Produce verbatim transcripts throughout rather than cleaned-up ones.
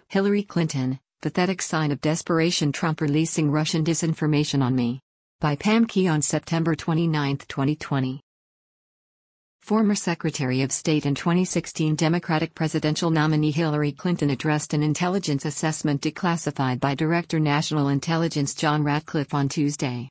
Hillary Clinton, pathetic sign of desperation, Trump releasing Russian disinformation on me. By Pam Key on September twenty-ninth, twenty twenty. Former Secretary of State and twenty sixteen Democratic presidential nominee Hillary Clinton addressed an intelligence assessment declassified by Director National Intelligence John Ratcliffe on Tuesday.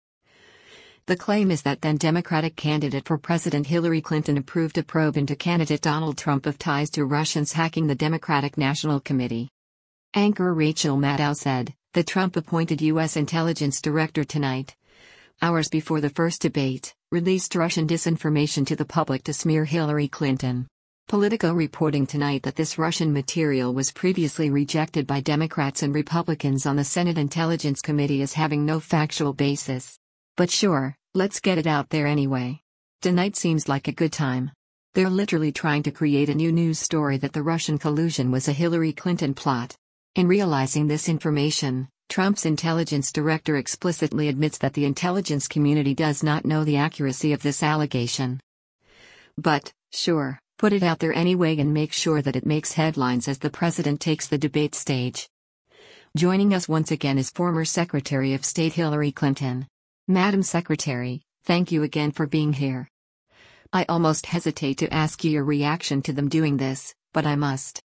The claim is that then Democratic candidate for president Hillary Clinton approved a probe into candidate Donald Trump of ties to Russians hacking the Democratic National Committee. Anchor Rachel Maddow said, "The Trump appointed U S intelligence director tonight, hours before the first debate, released Russian disinformation to the public to smear Hillary Clinton." Politico reporting tonight that this Russian material was previously rejected by Democrats and Republicans on the Senate Intelligence Committee as having no factual basis. But sure, let's get it out there anyway. Tonight seems like a good time. They're literally trying to create a new news story that the Russian collusion was a Hillary Clinton plot. In realizing this information, Trump's intelligence director explicitly admits that the intelligence community does not know the accuracy of this allegation. But, sure, put it out there anyway and make sure that it makes headlines as the president takes the debate stage. Joining us once again is former Secretary of State Hillary Clinton. Madam Secretary, thank you again for being here. I almost hesitate to ask you your reaction to them doing this, but I must.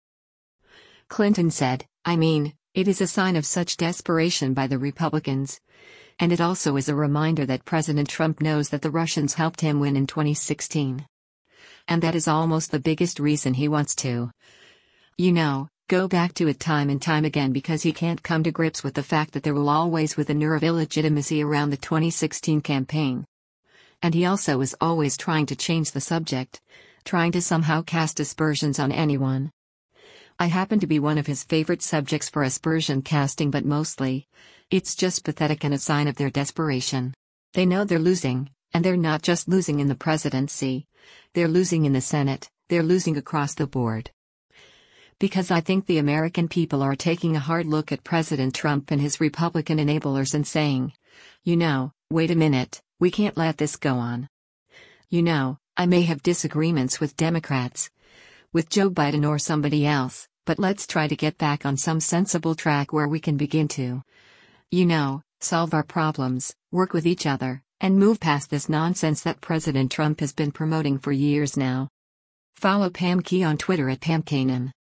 Clinton said, "I mean, it is a sign of such desperation by the Republicans. And it also is a reminder that President Trump knows that the Russians helped him win in twenty sixteen. And that is almost the biggest reason he wants to, you know, go back to it time and time again, because he can't come to grips with the fact that there will always with an air of illegitimacy around the twenty sixteen campaign. And he also is always trying to change the subject, trying to somehow cast aspersions on anyone. I happen to be one of his favorite subjects for aspersion casting, but mostly, it's just pathetic and a sign of their desperation. They know they're losing, and they're not just losing in the presidency, they're losing in the Senate, they're losing across the board. Because I think the American people are taking a hard look at President Trump and his Republican enablers and saying, you know, wait a minute, we can't let this go on. You know, I may have disagreements with Democrats, with Joe Biden or somebody else, but let's try to get back on some sensible track where we can begin to, you know, solve our problems, work with each other, and move past this nonsense that President Trump has been promoting for years now." Follow Pam Key on Twitter at Pam Kanan.